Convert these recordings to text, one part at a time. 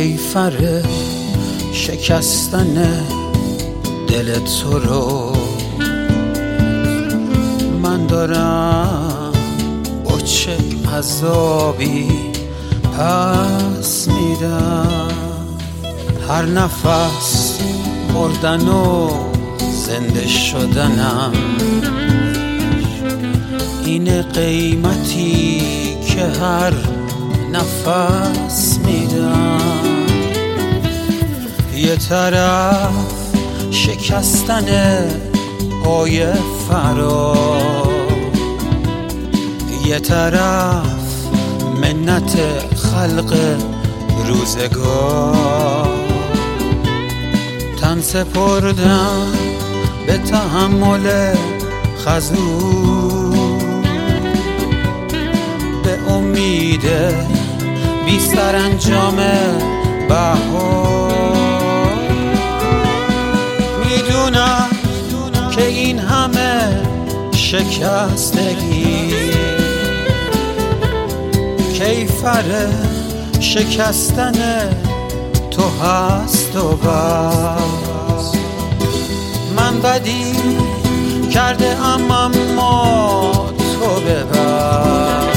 کیفر شکستن دل تو رو من دارم با چه عذابی پس میدم. هر نفس مردن و زنده شدنم این قیمتی که هر نفس میدم. یه طرف شکستن پای فرار، یه طرف منت خلق روزگار. تن سپردم به تحمل خزور، به امید بی سرانجام بهار. میدونم که این همه شکستگی کیفر شکستن تو هست و بس. من بدی کرده اما تو ببر،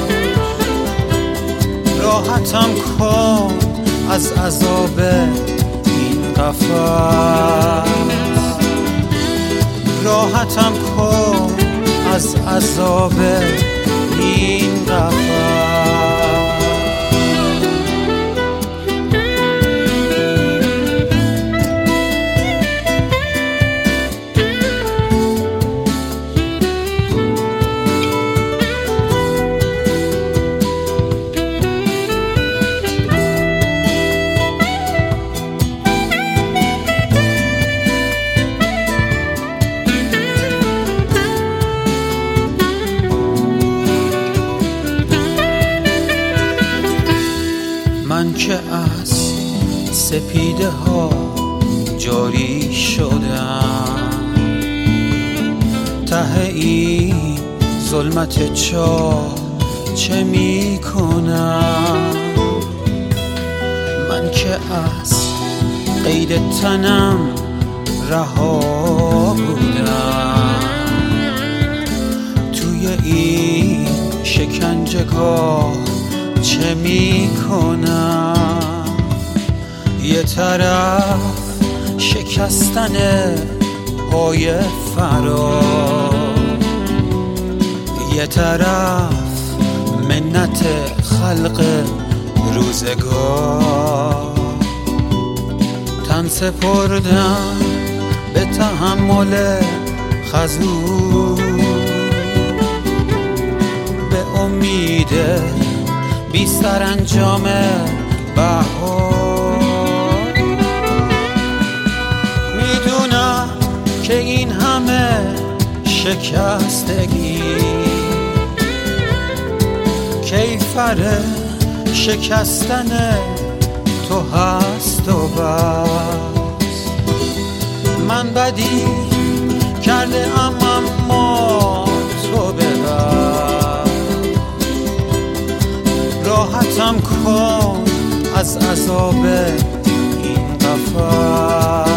راحتم کن از عذاب این قفس، راحتم کن از عذاب این قفس. من که از سپیده ها جاری شدم، ته این ظلمت چاه چه می کنم؟ من که از قید تنم رها بودم، توی این شکنجهگاه چه می کنم؟ یه طرف شکستن پای فرار، یه طرف منت خلق روزگار. تن سپردم به تحمل خزور، به امید بی سرانجام بهار. میدونم که این همه شکستگی کیفر شکستن تو هست و بس. من بدی کرده اما تو ببر، راحتم کن از عذاب این قفس،